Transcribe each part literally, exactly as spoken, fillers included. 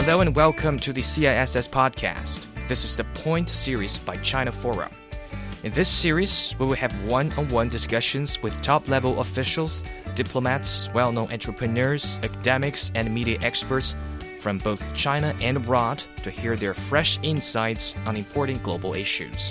Hello and welcome to the C I S S podcast. This is the Point series by China Forum. In this series, we will have one-on-one discussions with top-level officials, diplomats, well-known entrepreneurs, academics, and media experts from both China and abroad to hear their fresh insights on important global issues.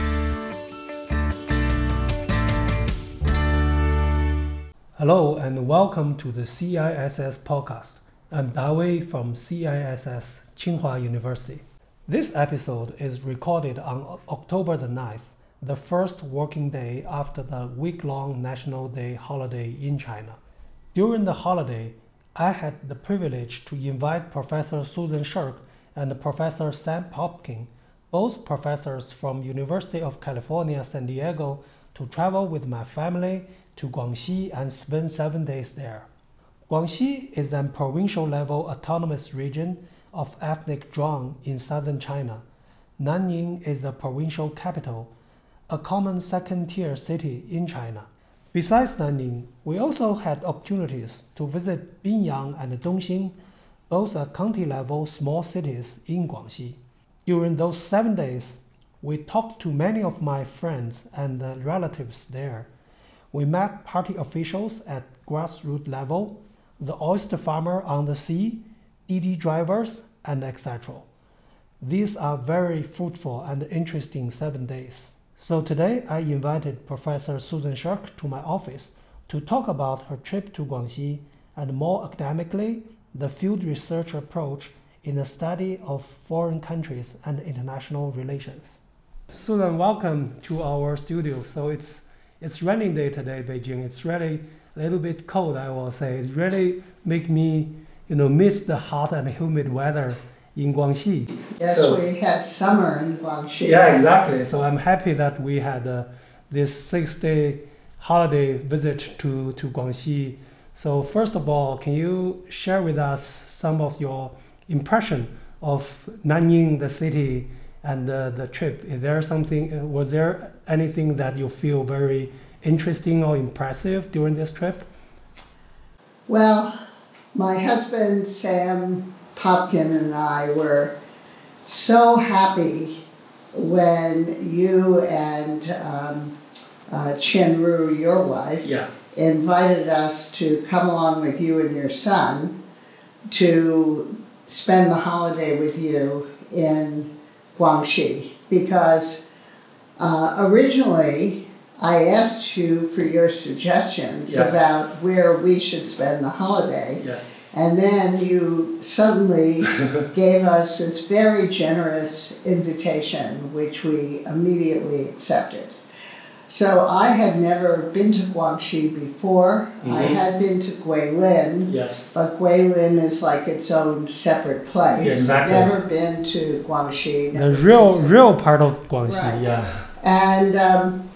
Hello and welcome to the C I S S podcast. I'm Dawei from C I S S Tsinghua University. This episode is recorded on October the ninth, the first working day after the week-long National Day holiday in China. During the holiday, I had the privilege to invite Professor Susan Shirk and Professor Sam Popkin, both professors from University of California, San Diego, to travel with my family to Guangxi and spend seven days there. Guangxi is a provincial-level autonomous region of ethnic Zhuang in southern China. Nanning is the provincial capital, a common second-tier city in China. Besides Nanning, we also had opportunities to visit Binyang and Dongxing, both are county-level small cities in Guangxi. During those seven days, we talked to many of my friends and relatives there. We met party officials at grassroots level, the oyster farmer on the sea, Didi drivers, and et cetera. These are very fruitful and interesting seven days. So today I invited Professor Susan Shirk to my office to talk about her trip to Guangxi and more academically, the field research approach in the study of foreign countries and international relations. Susan, welcome to our studio. So it's it's raining day today, Beijing. It's really a little bit cold, I will say. It really make me, you know, miss the hot and humid weather in Guangxi. Yes, so, we had summer in Guangxi. Yeah, exactly. So I'm happy that we had uh, this six-day holiday visit to, to Guangxi. So first of all, can you share with us some of your impression of Nanning, the city, and uh, the trip? Is there something, was there anything that you feel very interesting or impressive during this trip? Well, my husband, Sam Popkin, and I were so happy when you and um, uh, Chen Ru, your wife, yeah. invited us to come along with you and your son to spend the holiday with you in Guangxi, because uh, originally I asked you for your suggestions yes. about where we should spend the holiday. Yes. And then you suddenly gave us this very generous invitation, which we immediately accepted. So I had never been to Guangxi before. Mm-hmm. I had been to Guilin, yes. but Guilin is like its own separate place. Yeah, exactly. Never been to Guangxi. The real, real part of Guangxi, right. yeah. And um,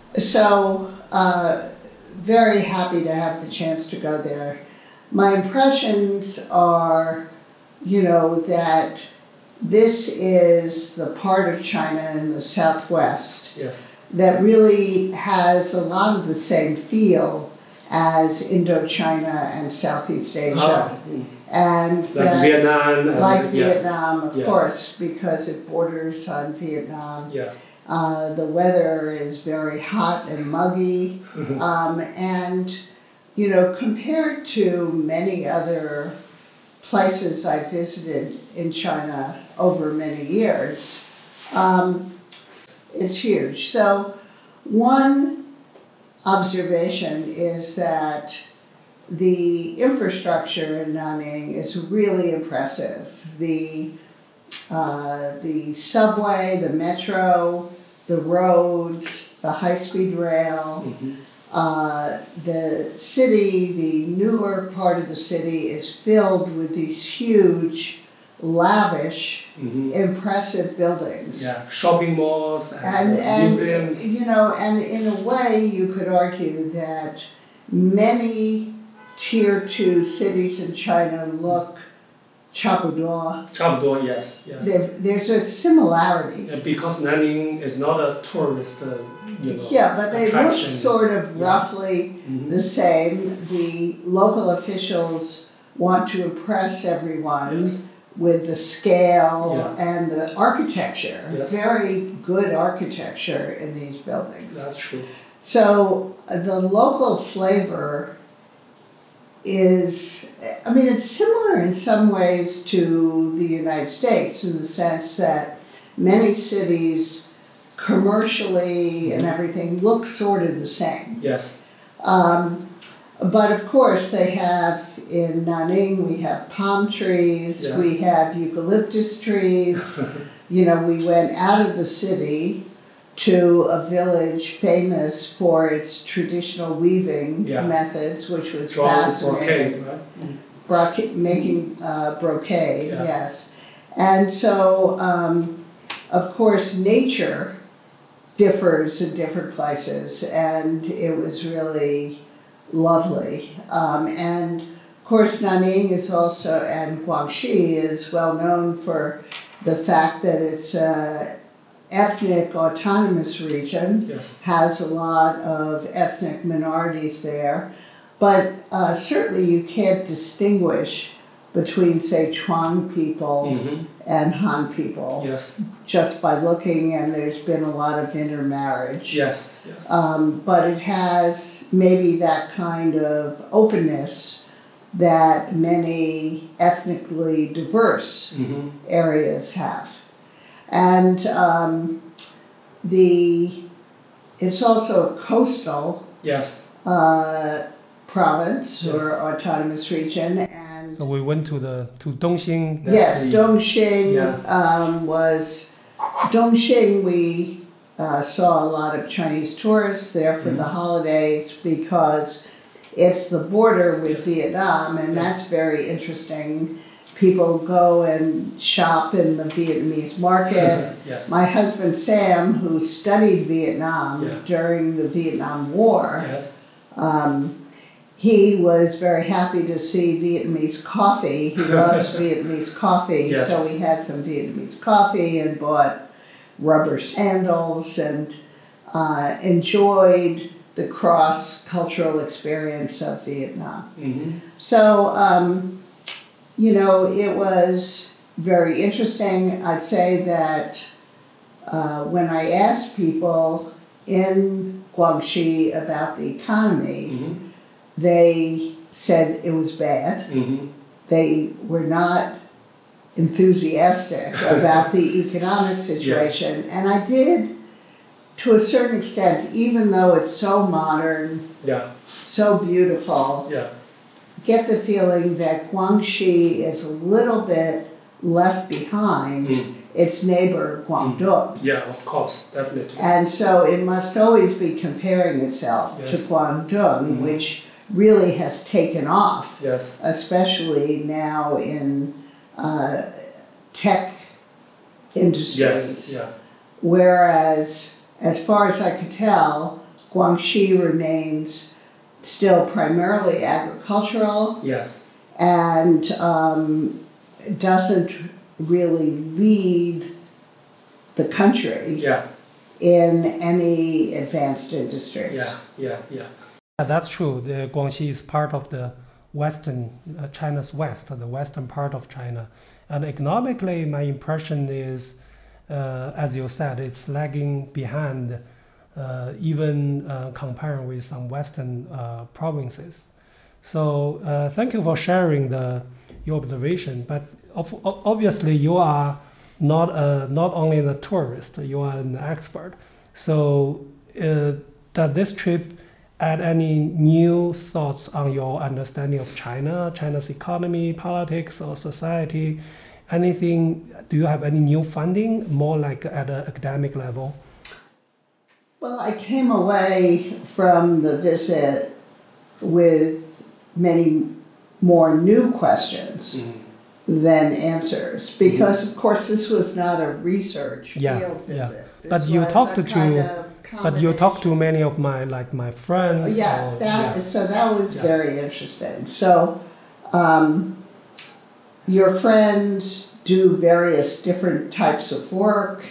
so, uh, very happy to have the chance to go there. My impressions are, you know, that this is the part of China in the southwest yes. that really has a lot of the same feel as Indochina and Southeast Asia. Oh. And like that, Vietnam. Like yeah. Vietnam, of yeah. course, because it borders on Vietnam. Yeah. Uh, the weather is very hot and muggy. um, and, you know, compared to many other places I visited in China over many years, um, it's huge. So one observation is that the infrastructure in Nanning is really impressive. The, uh, the subway, the metro, the roads, the high-speed rail, mm-hmm. uh, the city, the newer part of the city is filled with these huge, lavish, mm-hmm. impressive buildings. Yeah, shopping malls and, and, and museums. You know, and in a way you could argue that many tier two cities in China look 差不多. 差不多, yes, yes. There, there's a similarity. Yeah, because Nanning is not a tourist, uh, you know, yeah, but they attraction. look sort of yeah. roughly mm-hmm. the same. The local officials want to impress everyone. Yes. with the scale Yeah. and the architecture. Yes. Very good architecture in these buildings. That's true. So uh, the local flavor is, I mean, it's similar in some ways to the United States in the sense that many cities commercially and everything look sort of the same. Yes. Um, but of course they have, in Nanning we have palm trees, Yes. we have eucalyptus trees. You know, we went out of the city to a village famous for its traditional weaving Yeah. methods, which was Drawn fascinating. brocade, right? Broca- making uh, brocade, Yeah. yes. And so, um, of course, nature differs in different places, and it was really lovely. Um, and of course, Nanning is also, and Guangxi is well known for the fact that it's an ethnic autonomous region, Yes. has a lot of ethnic minorities there. But uh, certainly you can't distinguish between, say, Chuang people Mm-hmm. and Han people Yes. just by looking, and there's been a lot of intermarriage. Yes. Yes. Um, but it has maybe that kind of openness that many ethnically diverse Mm-hmm. areas have. And um, the it's also a coastal Yes. uh, province Yes. or autonomous region, and So we went to the to Dongxing. that's yes, the- Dongxing Yeah. um, was Dongxing. We uh, saw a lot of Chinese tourists there for the Mhm. holidays because it's the border with Yes. Vietnam, and Yeah. that's very interesting. People go and shop in the Vietnamese market. Yes. My husband Sam, who studied Vietnam Yeah. during the Vietnam War, Yes. um, he was very happy to see Vietnamese coffee. He loves Vietnamese coffee, Yes. so we had some Vietnamese coffee and bought rubber sandals and uh, enjoyed the cross-cultural experience of Vietnam. Mm-hmm. So, um, you know, it was very interesting. I'd say that uh, when I asked people in Guangxi about the economy, Mm-hmm. they said it was bad. Mm-hmm. They were not enthusiastic about the economic situation. And I did, to a certain extent, even though it's so modern, Yeah. so beautiful, Yeah. get the feeling that Guangxi is a little bit left behind Mm. its neighbor Guangdong. Yeah. Of course. Definitely. And so it must always be comparing itself to Yes. Guangdong, Mhm. which really has taken off, Yes. especially now in uh, tech industries. Yes. Yeah. Whereas, as far as I could tell, Guangxi remains still primarily agricultural Yes. and um, doesn't really lead the country Yeah. in any advanced industries. Yeah. Yeah. Yeah. Yeah, that's true. The Guangxi is part of the western, uh, China's west, the western part of China. And economically, my impression is, uh, as you said, it's lagging behind, uh, even uh, comparing with some western uh, provinces. So uh, thank you for sharing the your observation. But of, obviously, you are not a, not only a tourist, you are an expert. So uh, does this trip add any new thoughts on your understanding of China, China's economy, politics, or society? Anything? Do you have any new funding, more like at an academic level? Well, I came away from the visit with many more new questions Mm-hmm. than answers, because of course this was not a research Yeah, field yeah. visit. This But you was talked a to- kind of But you talk to combination. many of my like my friends. Yeah, or- that, yeah. so that was Yeah. very interesting. So, um, your friends do various different types of work.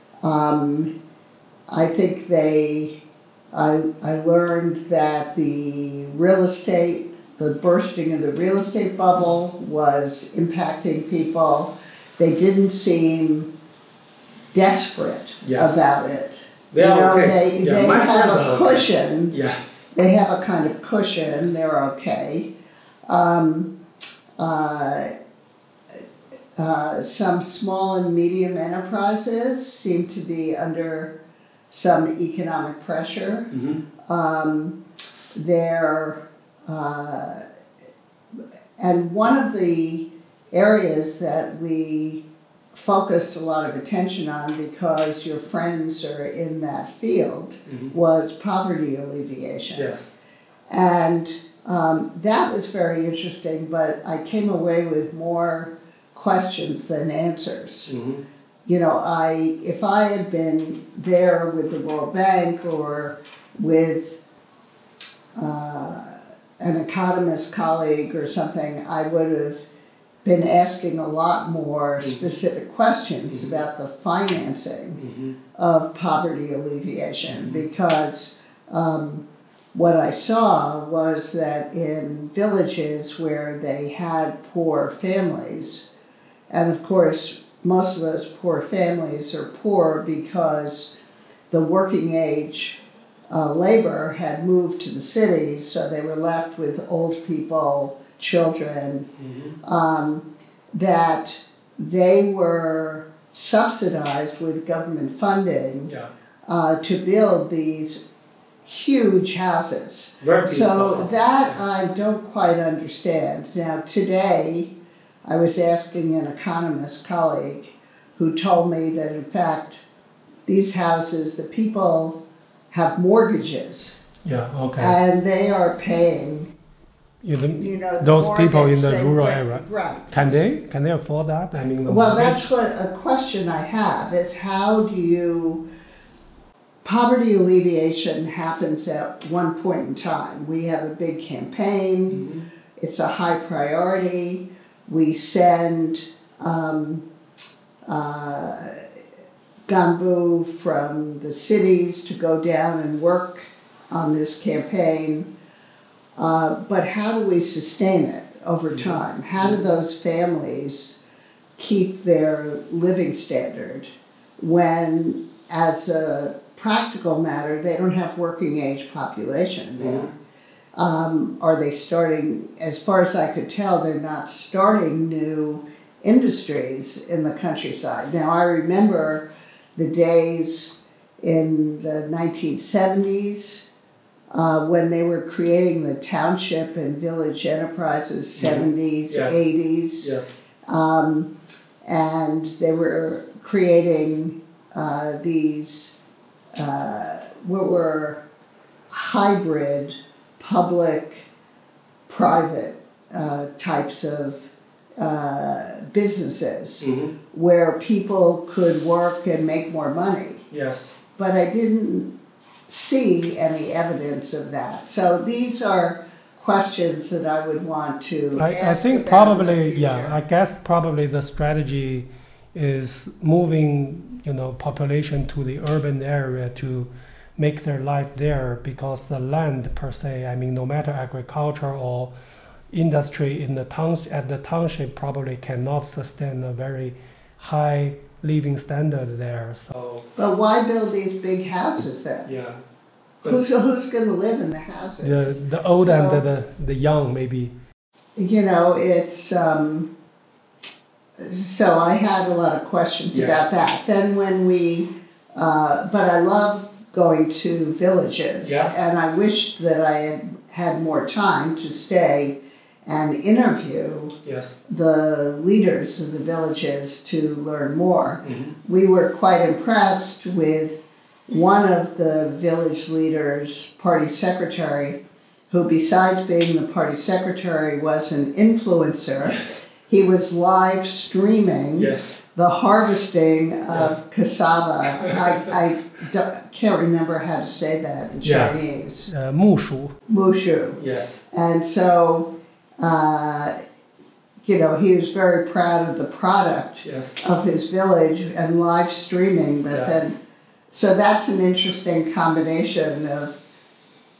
Um, I think they, I, I learned that the real estate, the bursting of the real estate bubble was impacting people. They didn't seem desperate yes. about it. They you are know, okay. they, yeah, they my have friends a are cushion. Okay. Yes. They have a kind of cushion. They're okay. Um, uh, uh, some small and medium enterprises seem to be under some economic pressure. Mm-hmm. Um, they're, uh, and one of the areas that we focused a lot of attention on because your friends are in that field mm-hmm. was poverty alleviation. Yes. And um, that was very interesting, but I came away with more questions than answers. Mm-hmm. You know, I if I had been there with the World Bank or with uh, an economist colleague or something, I would have been asking a lot more mm-hmm. specific questions mm-hmm. about the financing mm-hmm. of poverty alleviation, mm-hmm. because um, what I saw was that in villages where they had poor families, and of course most of those poor families are poor because the working age uh, labor had moved to the cities, so they were left with old people, children, mm-hmm. um, that they were subsidized with government funding yeah. uh, to build these huge houses. Very so houses. that I don't quite understand. Now today, I was asking an economist colleague who told me that in fact these houses, the people have mortgages. Yeah, okay. And they are paying, you, the, you know, the those people in the they, rural right, area. Right. Can they can they afford that? I mean, well, that's what a question I have is how do you poverty alleviation happens at one point in time. We have a big campaign. Mm-hmm. It's a high priority. We send um, uh, Gambu from the cities to go down and work on this campaign. Uh, but how do we sustain it over time? How do those families keep their living standard when, as a practical matter, they don't have working age population there? Mm-hmm. Um, are they starting, as far as I could tell, they're not starting new industries in the countryside. Now, I remember the days in the nineteen seventies uh, when they were creating the township and village enterprises, mm-hmm. seventies, yes. eighties. Yes. Um, and they were creating uh, these uh, what were hybrid public-private uh, types of uh, businesses mm-hmm. where people could work and make more money. Yes. But I didn't see any evidence of that. So these are questions that I would want to I, ask I think about probably, in the future. yeah, I guess probably the strategy is moving, you know, population to the urban area to make their life there, because the land per se, I mean, no matter agriculture or industry in the towns at the township probably cannot sustain a very high living standard there. So, but why build these big houses then? yeah, Who's who's going to live in the houses? the the old So- and the, the the young maybe. You know, it's um, so I had a lot of questions Yes. about that. Then when we, uh, but I love going to villages, Yeah. and I wished that I had had more time to stay and interview Yes. the leaders of the villages to learn more. Mm-hmm. We were quite impressed with one of the village leaders, party secretary, who besides being the party secretary was an influencer. Yes. He was live streaming Yes. the harvesting of cassava. I, I don't- can't remember how to say that in Yeah. Chinese. Uh, 木薯. Mushu. Yes. And so, uh, you know, he was very proud of the product Yes. of his village and live streaming, but Yeah. then, so that's an interesting combination of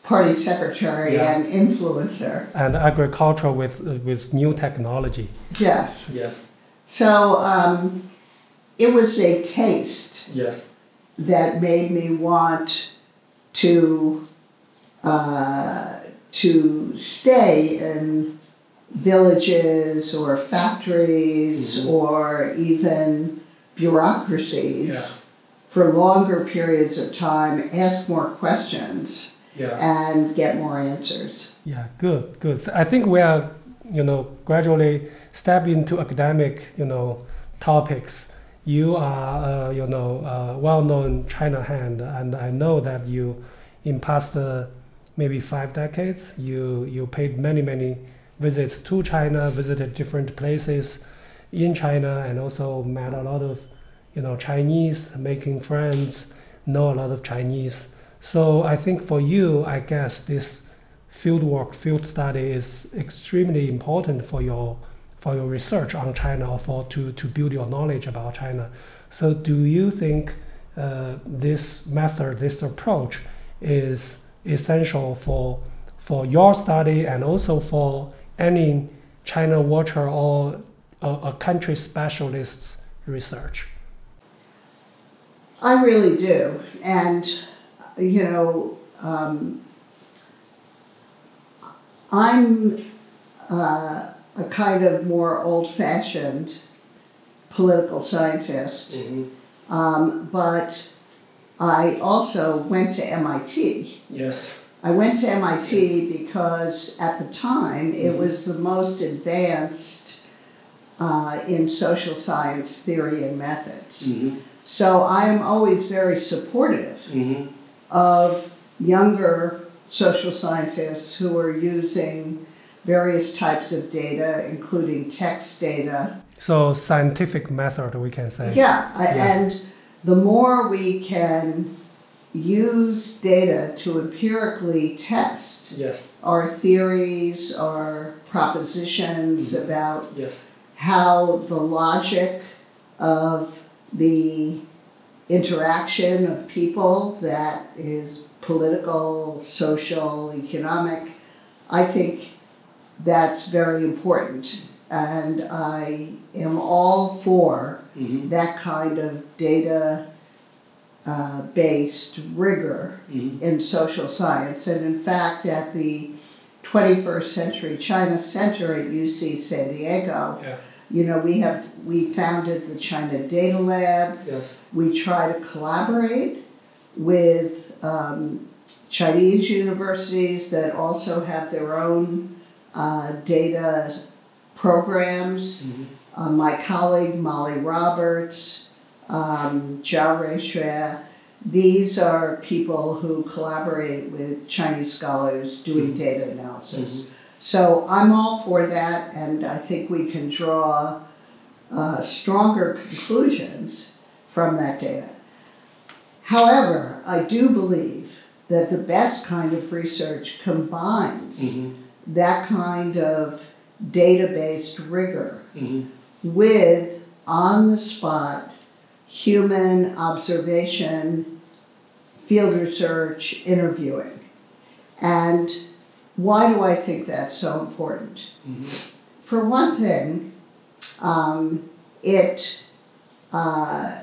party secretary Yeah. and influencer. And agriculture with with new technology. Yes. Yes. So um, it was a taste Yes. that made me want to uh, to stay in villages or factories Mhm. or even bureaucracies Yeah. for longer periods of time, ask more questions, Yeah. and get more answers. Yeah. Good. Good. So I think we are, you know, gradually step into academic, you know, topics. You are, uh, you know, uh, well-known China hand, and I know that you, in past uh, maybe five decades, you you paid many many visits to China, visited different places in China, and also met a lot of, you know, Chinese, making friends, know a lot of Chinese. So I think for you, I guess this field work, field study is extremely important for your for your research on China, or for to, to build your knowledge about China. So do you think uh, this method, this approach is essential for for your study and also for any China watcher or a, a country specialist's research? I really do. And, you know, um, I'm uh, a kind of more old-fashioned political scientist, Mm-hmm. um, but I also went to M I T. Yes. I went to M I T because at the time it was the most advanced uh, in social science theory and methods. Mm-hmm. So I am always very supportive Mm-hmm. of younger social scientists who are using various types of data, including text data. So scientific method, we can say. Yeah, I- Yeah. and the more we can use data to empirically test Yes. our theories, our propositions Mhm. about Yes. how the logic of the interaction of people, that is political, social, economic, I think that's very important. And I am all for Mm-hmm. that kind of data uh, based rigor Mm-hmm. in social science. And in fact, at the twenty-first Century China Center at U C San Diego, Yeah. you know, we have we founded the China Data Lab. Yes. We try to collaborate with um, Chinese universities that also have their own uh, data programs. Mm-hmm. Uh, my colleague Molly Roberts, um, Zhao Ruixue, these are people who collaborate with Chinese scholars doing Mhm. data analysis. Mhm. So I'm all for that, and I think we can draw uh, stronger conclusions from that data. However, I do believe that the best kind of research combines Mm-hmm. that kind of data-based rigor Mm-hmm. with on-the-spot human observation, field research, interviewing. And why do I think that's so important? Mm-hmm. For one thing, um, it uh,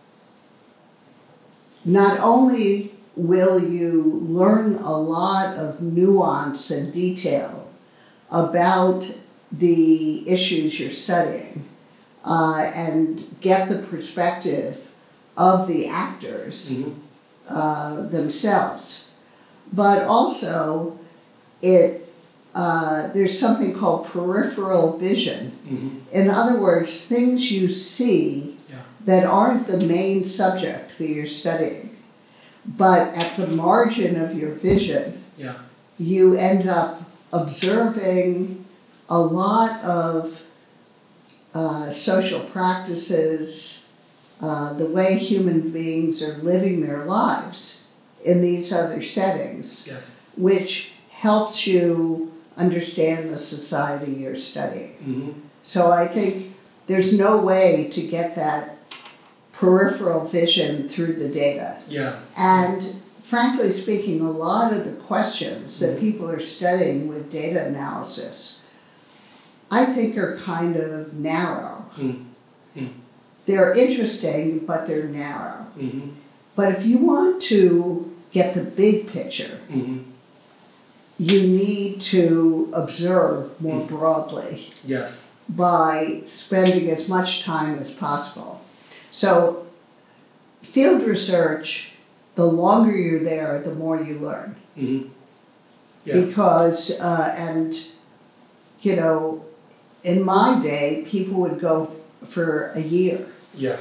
not only will you learn a lot of nuance and detail about the issues you're studying uh, and get the perspective of the actors Mm-hmm. uh, themselves, but also it uh, there's something called peripheral vision. Mm-hmm. In other words, things you see Yeah. that aren't the main subject that you're studying, but at the margin of your vision, Yeah. you end up observing a lot of uh, social practices, uh, the way human beings are living their lives in these other settings, Yes. which helps you understand the society you're studying. Mm-hmm. So I think there's no way to get that peripheral vision through the data. Yeah. And frankly speaking, a lot of the questions that people are studying with data analysis, I think are kind of narrow. Mm. Mm. They're interesting, but they're narrow. Mm-hmm. But if you want to get the big picture, Mm-hmm. you need to observe more Mm. broadly Yes. by spending as much time as possible. So field research, the longer you're there, the more you learn. Mm-hmm. Yeah. Because, uh, and, you know, in my day, people would go for a year Yeah.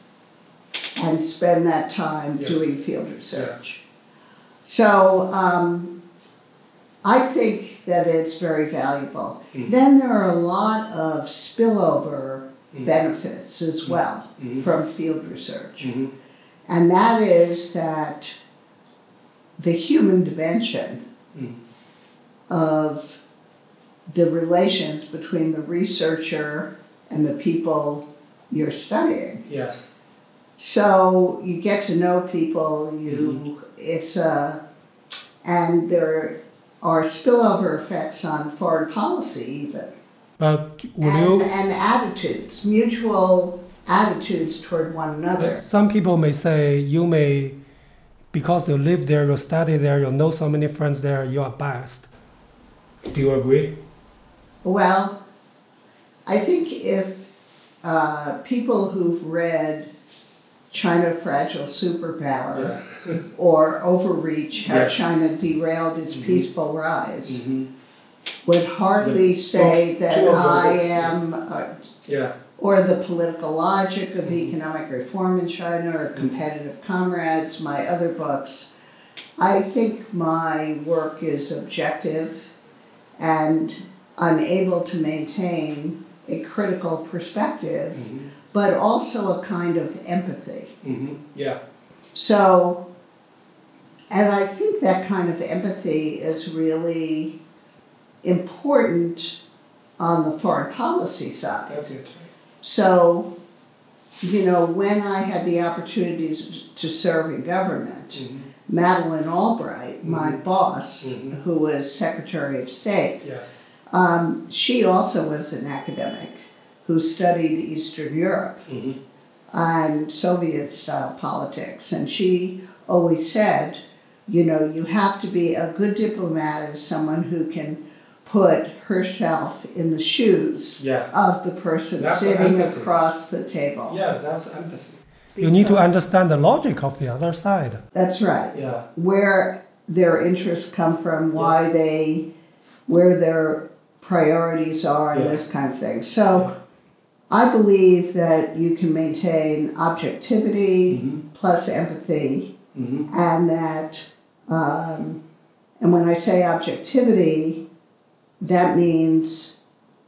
and spend that time Yes. doing field research. So um, I think that it's very valuable. Mm. Then there are a lot of spillover Mm. benefits as well Mhm. from field research. Mm-hmm. And that is that the human dimension Mm. of the relations between the researcher and the people you're studying. Yes. So you get to know people, you, it's a, and there are spillover effects on foreign policy even. But will And, you? and attitudes, mutual attitudes toward one another. Some people may say you may, because you live there, you study there, you know so many friends there, you are biased. Do you agree? Well, I think if uh, people who've read China Fragile Superpower Yeah. or Overreach, How Yes. China Derailed Its Mhm. Peaceful Rise, Mm-hmm. would hardly The- say both- that two of the I books, am, uh, Yeah. or The Political Logic of Economic Reform in China, or Competitive Comrades, my other books. I think my work is objective, and I'm able to maintain a critical perspective, Mm-hmm. but also a kind of empathy. Mm-hmm. Yeah. So, and I think that kind of empathy is really important on the foreign policy side. That's good. So, you know, when I had the opportunities to serve in government, Mm-hmm. Madeleine Albright, my Mhm. boss, Mhm. who was Secretary of State, Yes. um, she also was an academic who studied Eastern Europe Mm-hmm. and Soviet-style politics. And she always said, you know, you have to be a good diplomat as someone who can put herself in the shoes Yeah. of the person That's sitting empathy. across the table. Yeah, that's empathy. You need to Because- understand the logic of the other side. That's right. Yeah. Where their interests come from, why Yes. they, where their priorities are, and Yeah. this kind of thing. So I believe that you can maintain objectivity Mm-hmm. plus empathy, Mm-hmm. and that, um, and when I say objectivity, that means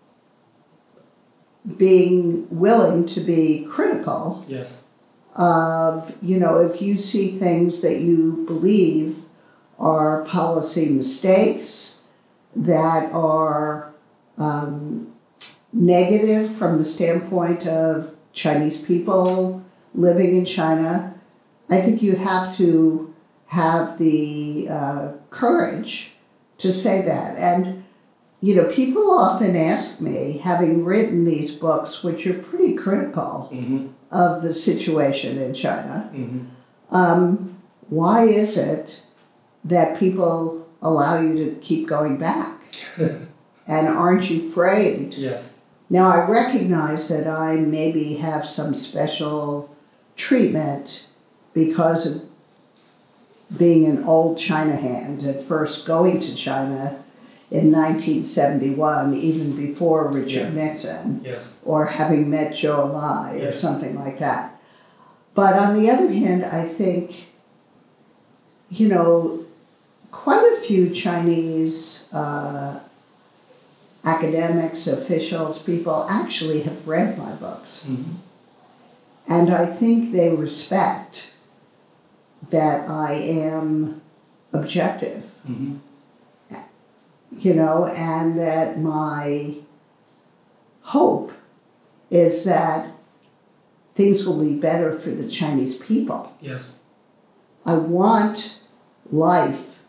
being willing to be critical Yes. of, you know, if you see things that you believe are policy mistakes, that are um, negative from the standpoint of Chinese people living in China, I think you have to have the uh, courage to say that. And, you know, people often ask me, having written these books, which are pretty critical Mm-hmm. of the situation in China, Mm-hmm. um, why is it that people allow you to keep going back? And aren't you afraid? Yes. Now, I recognize that I maybe have some special treatment because of being an old China hand and first going to China in nineteen seventy-one, even before Richard Yeah. Nixon, Yes. or having met Zhou Enlai or Yes. something like that. But on the other hand, I think, you know, quite a few Chinese uh, academics, officials, people actually have read my books. Mm-hmm. And I think they respect that I am objective, Mm-hmm. you know, and that my hope is that things will be better for the Chinese people. Yes. I want life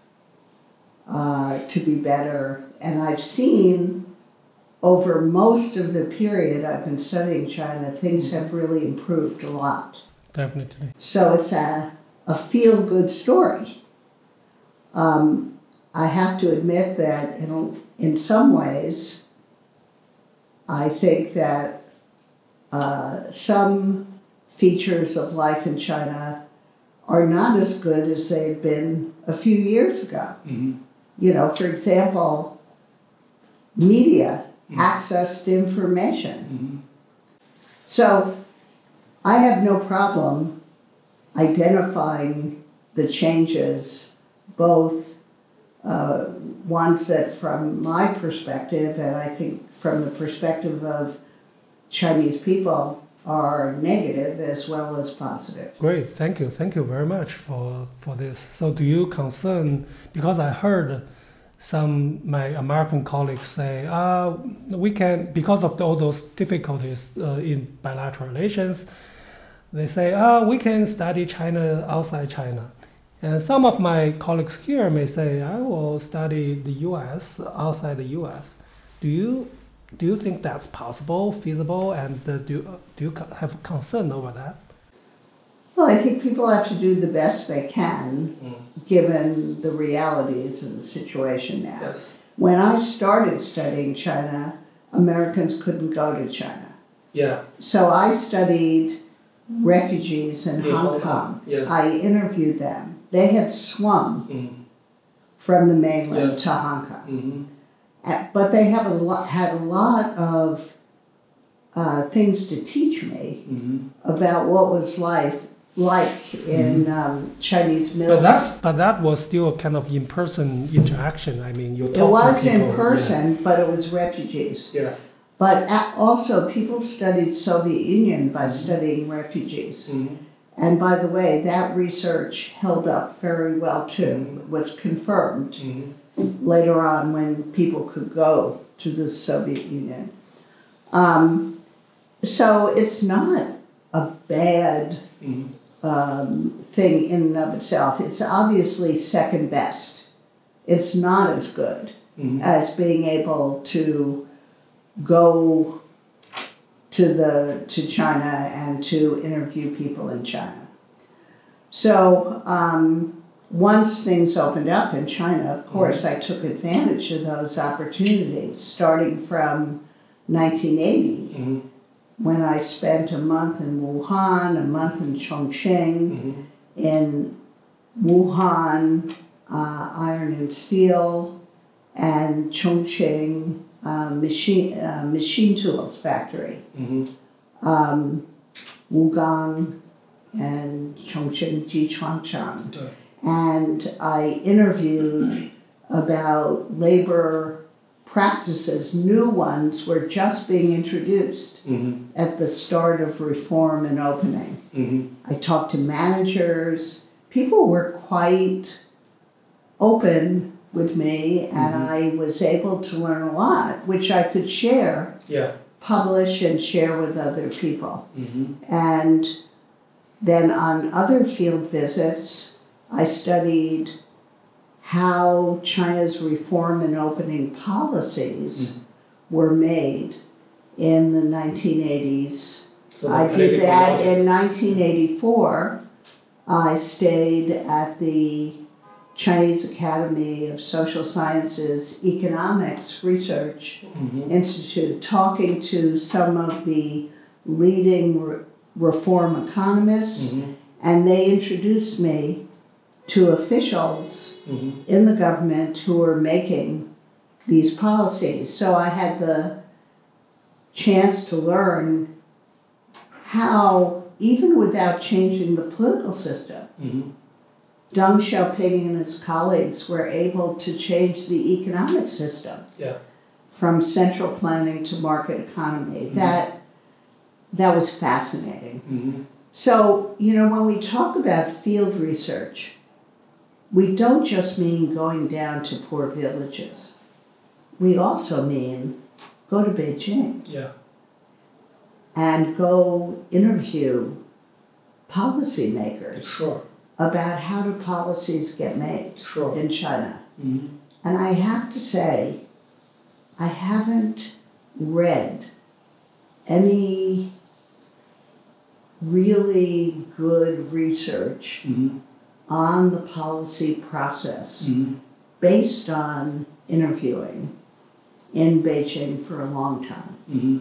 uh, to be better. And I've seen over most of the period I've been studying China, things have really improved a lot. Definitely. So it's a, a feel-good story. Um, I have to admit that in, in some ways, I think that uh, some features of life in China are not as good as they've been a few years ago. Mm-hmm. You know, for example, media, mm-hmm. access to information. Mm-hmm. So I have no problem identifying the changes, both uh, ones that from my perspective, and I think from the perspective of Chinese people, are negative as well as positive. Great, thank you, thank you very much for, for this. So do you concern, because I heard some my American colleagues say, uh, we can, because of the, all those difficulties uh, in bilateral relations, they say, ah, we can study China outside China. And some of my colleagues here may say, I will study the U S outside the U S. Do you do you think that's possible, feasible, and uh, do you, do you have concern over that? Well, I think people have to do the best they can, mm. given the realities of the situation now. Yes. When I started studying China, Americans couldn't go to China. Yeah. So I studied refugees in in Hong, Hong Kong. Kong. Yes. I interviewed them. They had swum Mm. from the mainland Yes. to Hong Kong. Mm-hmm. Uh, But they have a lot, had a lot of uh, things to teach me Mm-hmm. about what was life like in Mm-hmm. um, Chinese middle. But that's but that was still a kind of in-person interaction. I mean, you talk It was to people, in person, but it was refugees. Yeah. Yes. But a- also, people studied Soviet Union by studying refugees. Mm-hmm. And by the way, that research held up very well too. Mm-hmm. It was confirmed Mm-hmm. later on when people could go to the Soviet Union. Um, so it's not a bad Mm-hmm. um, thing in and of itself. It's obviously second best. It's not as good Mm-hmm. as being able to go to the to China and to interview people in China. So um, once things opened up in China, of course, I took advantage of those opportunities, starting from nineteen eighty, Mm-hmm. when I spent a month in Wuhan, a month in Chongqing, Mm-hmm. in Wuhan, uh, iron and steel, and Chongqing uh, machine uh, machine tools factory, Mm-hmm. um, Wugang, and Chongqing Jichuangchang. Okay. And I interviewed about labor practices. New ones were just being introduced Mm-hmm. at the start of reform and opening. Mm-hmm. I talked to managers. People were quite open with me, and Mhm. I was able to learn a lot, which I could share, Yeah. publish, and share with other people. Mm-hmm. And then on other field visits, I studied how China's reform and opening policies Mhm. were made in the nineteen eighties. So the I did political that logic. in nineteen eighty-four. I stayed at the Chinese Academy of Social Sciences Economics Research Mm-hmm. Institute, talking to some of the leading re- reform economists, Mm-hmm. and they introduced me to officials Mm-hmm. in the government who were making these policies. So I had the chance to learn how, even without changing the political system, Mm-hmm. Deng Xiaoping and his colleagues were able to change the economic system Yeah. from central planning to market economy. Mhm. That that was fascinating. Mm-hmm. So, you know, when we talk about field research, we don't just mean going down to poor villages. We also mean go to Beijing Yeah. and go interview policymakers. Sure. about how do policies get made sure. in China. Mm-hmm. And I have to say, I haven't read any really good research mm-hmm. on the policy process mm-hmm. based on interviewing in Beijing for a long time. Mm-hmm.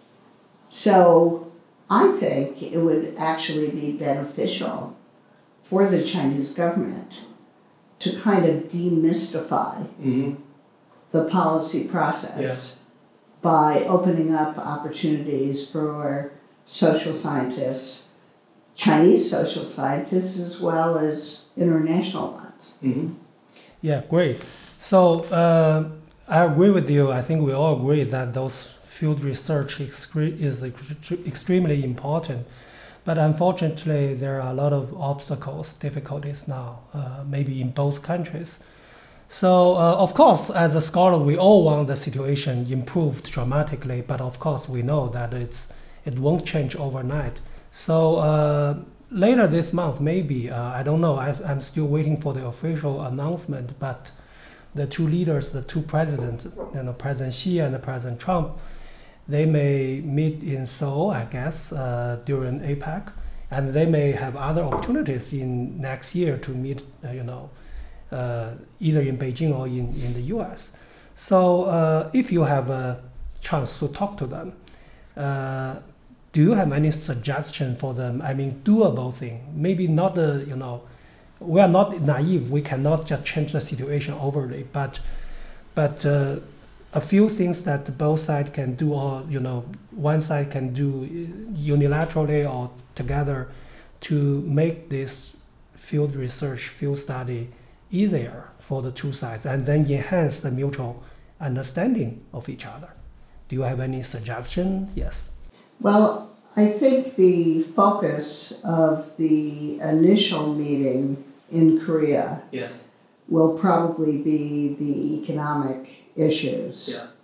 So I think it would actually be beneficial for the Chinese government to kind of demystify mm-hmm. the policy process yeah. by opening up opportunities for social scientists, Chinese social scientists, as well as international ones. Mm-hmm. Yeah, great. So uh, I agree with you. I think we all agree that those field research excre- is ext- extremely important. But unfortunately, there are a lot of obstacles, difficulties now, uh, maybe in both countries. So, uh, of course, as a scholar, we all want the situation improved dramatically. But of course, we know that it's it won't change overnight. So uh, later this month, maybe, uh, I don't know, I, I'm still waiting for the official announcement, but the two leaders, the two presidents, you know, President Xi and President Trump, they may meet in Seoul, I guess, uh, during APEC, and they may have other opportunities in next year to meet, uh, you know, uh, either in Beijing or in, in the U S. So uh, if you have a chance to talk to them, uh, do you have any suggestion for them? I mean, doable thing, maybe not the, you know, we are not naive, we cannot just change the situation overly, but, but uh, a few things that both sides can do, or you know, one side can do unilaterally or together to make this field research, field study easier for the two sides, and then enhance the mutual understanding of each other. Do you have any suggestion? Yes. Well, I think the focus of the initial meeting in Korea yes. will probably be the economic issues. Yeah.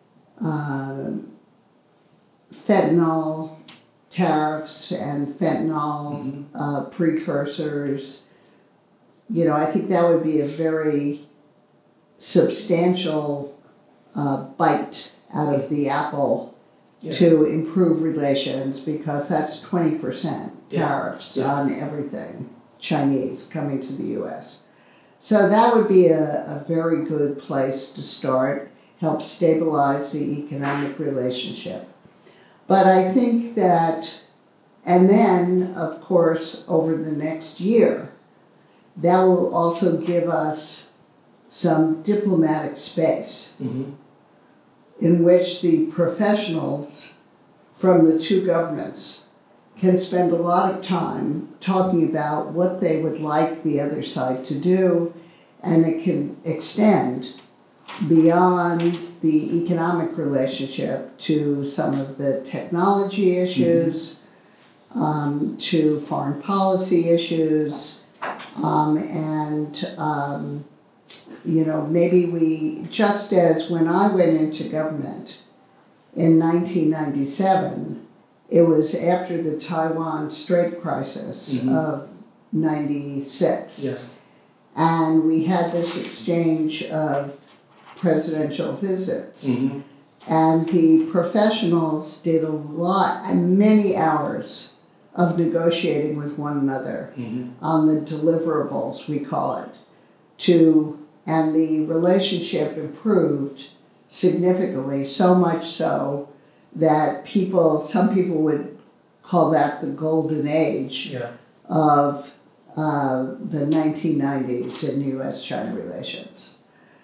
Um, fentanyl tariffs and fentanyl mm-hmm. uh, precursors. You know, I think that would be a very substantial uh, bite out of the apple yeah. to improve relations, because that's twenty percent tariffs yeah. yes. on everything Chinese coming to the U S. So that would be a, a very good place to start, help stabilize the economic relationship. But I think that, and then, of course, over the next year, that will also give us some diplomatic space mm-hmm. in which the professionals from the two governments can spend a lot of time talking about what they would like the other side to do, and it can extend beyond the economic relationship to some of the technology issues, mm-hmm. um, to foreign policy issues, um, and um, you know, maybe we, just as when I went into government in nineteen ninety-seven, it was after the Taiwan Strait crisis mm-hmm. of ninety-six. Yes. And we had this exchange of presidential visits. Mm-hmm. And the professionals did a lot, and many hours of negotiating with one another mm-hmm. on the deliverables, we call it, to, and the relationship improved significantly, so much so that people, some people would call that the golden age yeah. of uh, the nineteen nineties in U S China relations.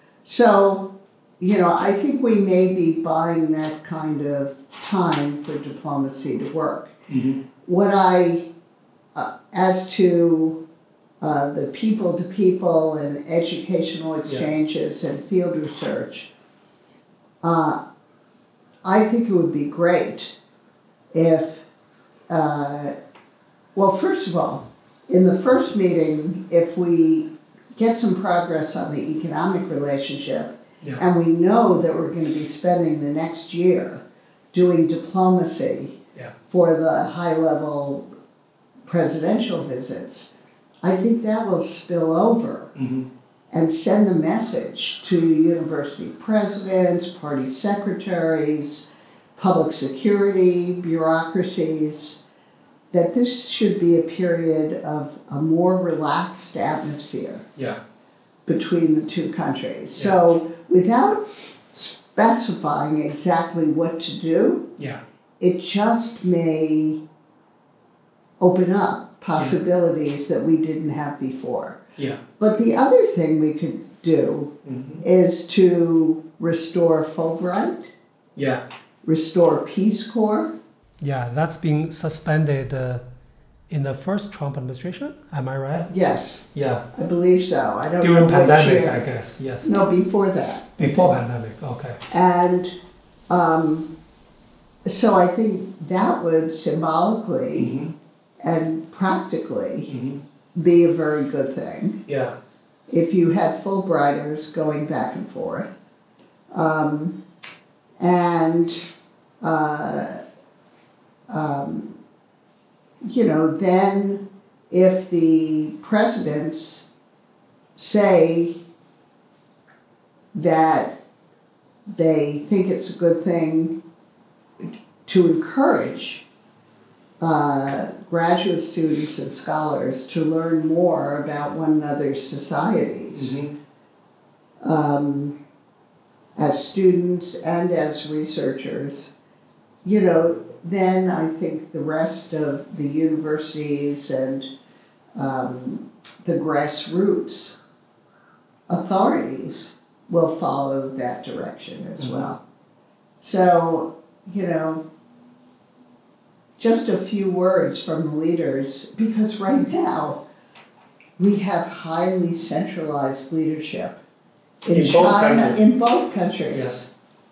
So, you know, I think we may be buying that kind of time for diplomacy to work. Mm-hmm. What I, uh, as to uh, the people-to-people and educational exchanges yeah. and field research, uh, I think it would be great if, uh, well, first of all, in the first meeting, if we get some progress on the economic relationship, yeah. and we know that we're going to be spending the next year doing diplomacy yeah. for the high-level presidential visits, I think that will spill over mm-hmm. and send the message to university presidents, party secretaries, public security, bureaucracies, that this should be a period of a more relaxed atmosphere yeah. between the two countries. Yeah. So without specifying exactly what to do, yeah. it just may open up possibilities yeah. that we didn't have before. Yeah. But the other thing we could do mm-hmm. is to restore Fulbright, yeah. restore Peace Corps. Yeah, that's been suspended uh, in the first Trump administration. Am I right? Yes. Yeah. I believe so. I don't During know pandemic, which year. I guess. Yes. No, before that. Before pandemic. Okay. And um, so I think that would symbolically mm-hmm. and practically mm-hmm. be a very good thing. Yeah. If you had Fulbrighters going back and forth, um, and. Uh, Um, you know, then if the presidents say that they think it's a good thing to encourage uh, graduate students and scholars to learn more about one another's societies, mm-hmm. um, as students and as researchers, you know, then I think the rest of the universities and um, the grassroots authorities will follow that direction as mm-hmm. well. So, you know, just a few words from the leaders, because right now we have highly centralized leadership in, in China, both countries. in both countries. Yes.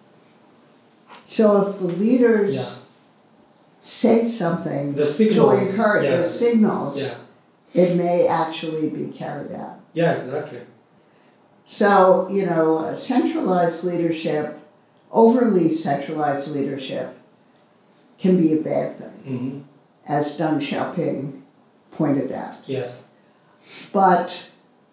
So if the leaders yeah. say something the signals, to encourage yeah. the signals, yeah. it may actually be carried out. Yeah, exactly. So, you know, centralized leadership, overly centralized leadership can be a bad thing, mm-hmm. as Deng Xiaoping pointed out. Yes. But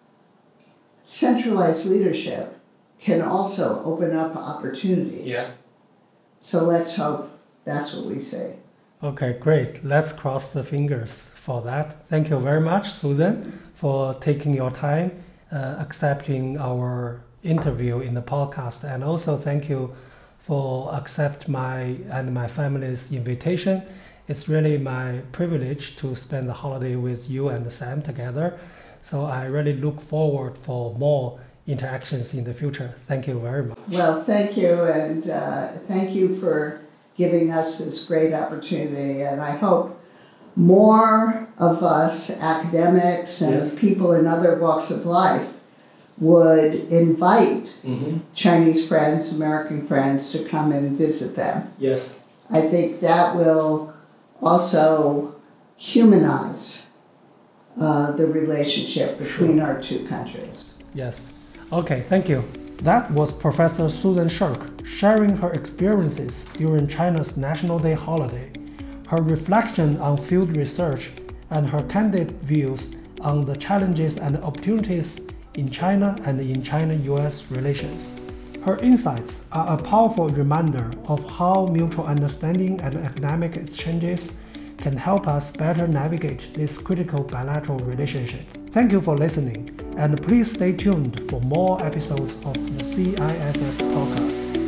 centralized leadership can also open up opportunities. Yeah. So let's hope that's what we say. Okay, great. Let's cross the fingers for that. Thank you very much, Susan, for taking your time, uh, accepting our interview in the podcast, and also thank you for accept my and my family's invitation. It's really my privilege to spend the holiday with you and Sam together. So I really look forward for more interactions in the future. Thank you very much. Well, thank you, and uh, thank you for giving us this great opportunity. And I hope more of us, academics and yes. people in other walks of life, would invite mm-hmm. Chinese friends, American friends to come and visit them. Yes. I think that will also humanize uh, the relationship between sure. our two countries. Yes. Okay, thank you. That was Professor Susan Shirk sharing her experiences during China's National Day holiday, her reflection on field research, and her candid views on the challenges and opportunities in China and in China-U S relations. Her insights are a powerful reminder of how mutual understanding and academic exchanges can help us better navigate this critical bilateral relationship. Thank you for listening, and please stay tuned for more episodes of the C I S S podcast.